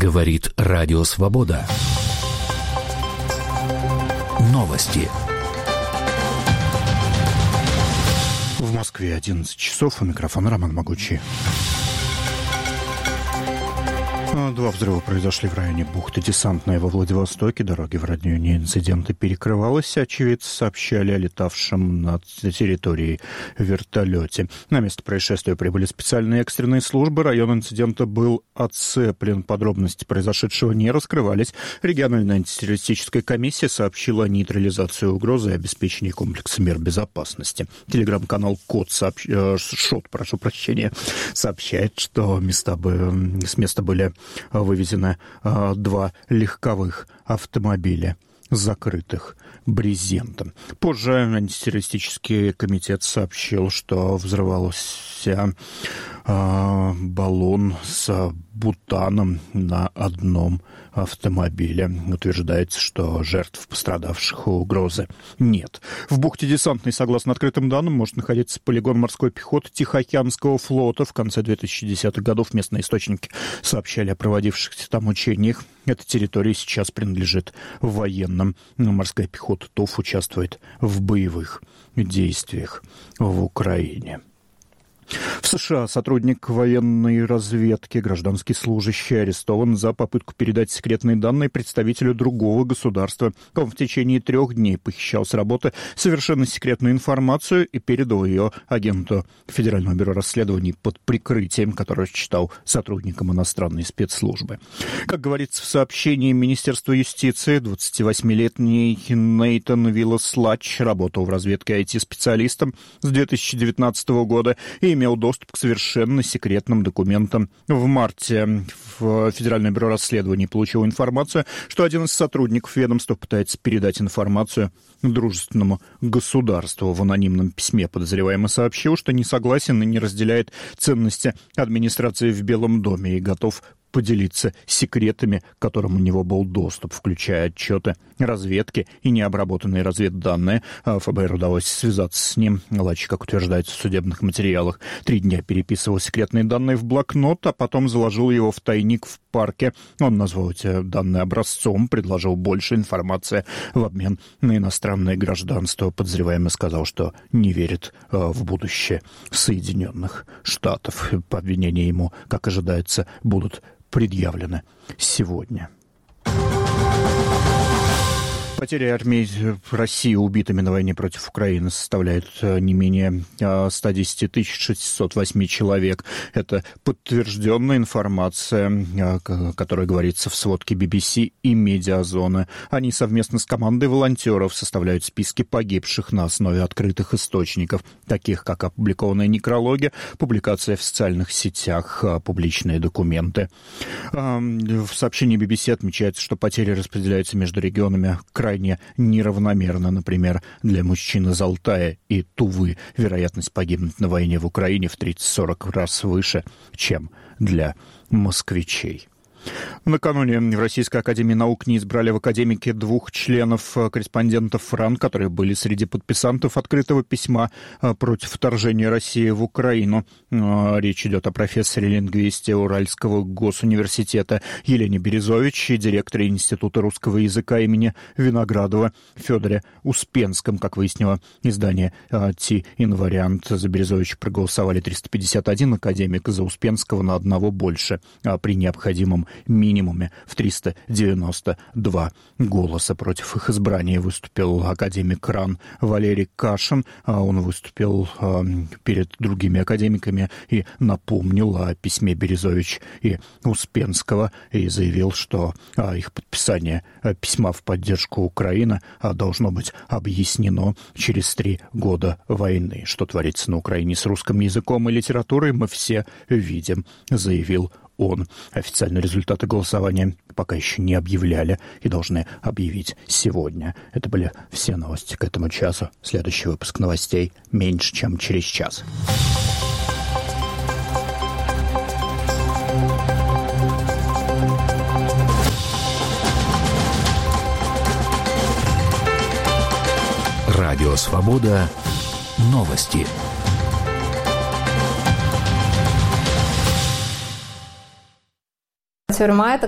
Говорит Радио Свобода. Новости. В Москве 11 часов. У микрофона Роман Могучий. Два взрыва произошли в районе бухты Десантная во Владивостоке. Дороги в районе инцидента перекрывалась. Очевидцы сообщали о летавшем над территорией вертолете. На место происшествия прибыли специальные экстренные службы. Район инцидента был оцеплен. Подробности произошедшего не раскрывались. Региональная антитеррористическая комиссия сообщила о нейтрализации угрозы и обеспечении комплекса мер безопасности. Телеграм-канал ШОТ сообщает, что с места были вывезены два легковых автомобиля, закрытых брезентом. Позже антитеррористический комитет сообщил, что взрывался баллон с бутаном на одном автомобиле. Утверждается, что жертв, пострадавших, угрозы нет. В бухте Десантной, согласно открытым данным, может находиться полигон морской пехоты Тихоокеанского флота. В конце 2010-х годов местные источники сообщали о проводившихся там учениях. Эта территория сейчас принадлежит военным. Морская пехота ТОФ участвует в боевых действиях в Украине. В США сотрудник военной разведки, гражданский служащий, арестован за попытку передать секретные данные представителю другого государства. Он в течение 3 дней похищал с работы совершенно секретную информацию и передал ее агенту Федерального бюро расследований под прикрытием, который считал сотрудником иностранной спецслужбы. Как говорится в сообщении Министерства юстиции, 28-летний Нейтан Виллас-Латч работал в разведке IT-специалистом с 2019 года и имел доступ к совершенно секретным документам. В марте Федеральное бюро расследований получило информацию, что один из сотрудников ведомства пытается передать информацию дружественному государству. В анонимном письме подозреваемый сообщил, что не согласен и не разделяет ценности администрации в Белом доме и готов поделиться секретами, к которым у него был доступ, включая отчеты разведки и необработанные разведданные. ФБР удалось связаться с ним. Лач, как утверждается в судебных материалах, 3 дня переписывал секретные данные в блокнот, а потом заложил его в тайник в парке. Он назвал эти данные образцом, предложил больше информации в обмен на иностранное гражданство. Подозреваемый сказал, что не верит в будущее Соединенных Штатов. По обвинению ему, как ожидается, будут предъявлены сегодня. Потери армии России убитыми на войне против Украины составляют не менее 110 608 человек. Это подтвержденная информация, о которой говорится в сводке BBC и Медиазоны. Они совместно с командой волонтеров составляют списки погибших на основе открытых источников, таких как опубликованная некрология, публикация в социальных сетях, публичные документы. В сообщении BBC отмечается, что потери распределяются между регионами крайне неравномерно. Например, для мужчин из Алтая и Тувы вероятность погибнуть на войне в Украине в 30-40 раз выше, чем для москвичей. Накануне в Российской академии наук не избрали в академике 2 членов-корреспондентов РАН, которые были среди подписантов открытого письма против вторжения России в Украину. Речь идет о профессоре-лингвисте Уральского госуниверситета Елене Березович и директоре Института русского языка имени Виноградова Федоре Успенском. Как выяснило издание «Т-Инвариант», за Березовича проголосовали 351 академик, за Успенского на одного больше, а при необходимом минимуме в 392 голоса. Против их избрания выступил академик РАН Валерий Кашин. Он выступил перед другими академиками и напомнил о письме Березович и Успенского и заявил, что их подписание письма в поддержку Украины должно быть объяснено через 3 года войны. Что творится на Украине с русским языком и литературой, мы все видим, заявил он. Официальные результаты голосования пока еще не объявляли и должны объявить сегодня. Это были все новости к этому часу. Следующий выпуск новостей меньше, чем через час. Радио Свобода. Новости. Тюрьма — это